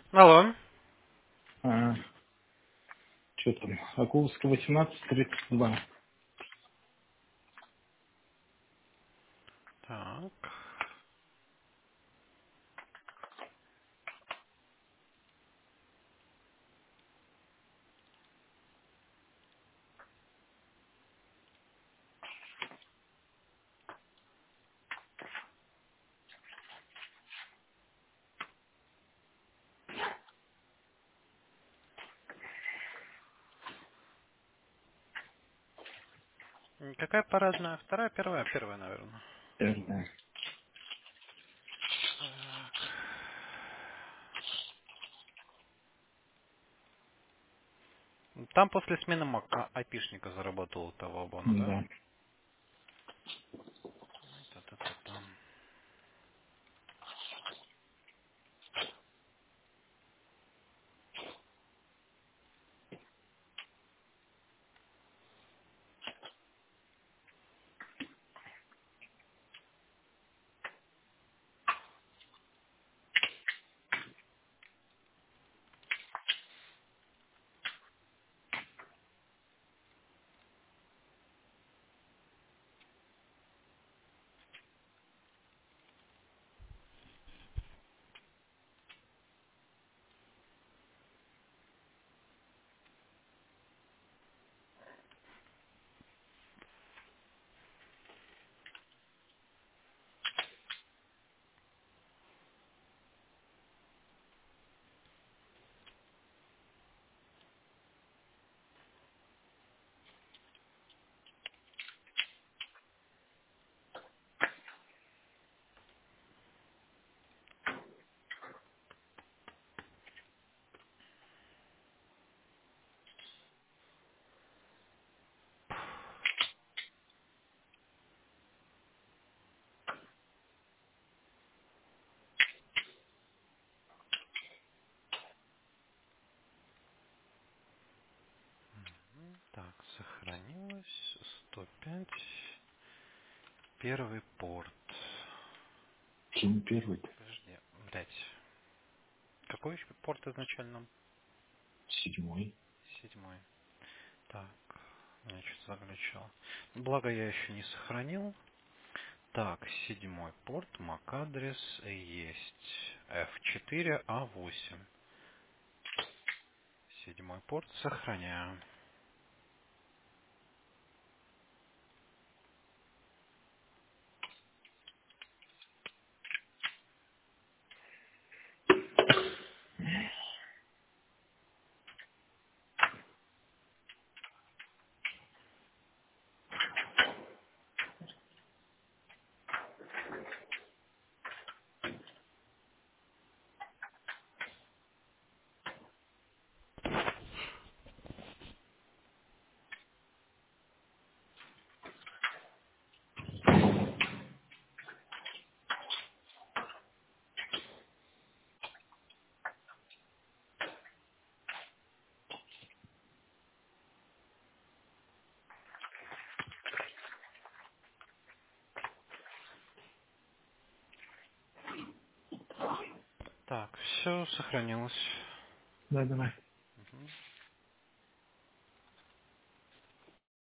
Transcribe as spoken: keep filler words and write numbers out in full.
Алло. А, что там? Акуловская восемнадцать тридцать два. Так. М, Какая парадная? Вторая, первая? Первая, наверное. Наверное. Так. Там после смены мак- а- айпишника заработал того бона, да? Да. Та-та-та-та. Так, сохранилось. сто пять. Первый порт. Чем первый-то? Подожди, блять. Какой еще порт изначально? Седьмой. Седьмой. Так, значит, заглючил. Благо я еще не сохранил. Так, седьмой порт, MAC-адрес есть эф четыре а восемь. Седьмой порт сохраняю. Так, все сохранилось. Да, давай.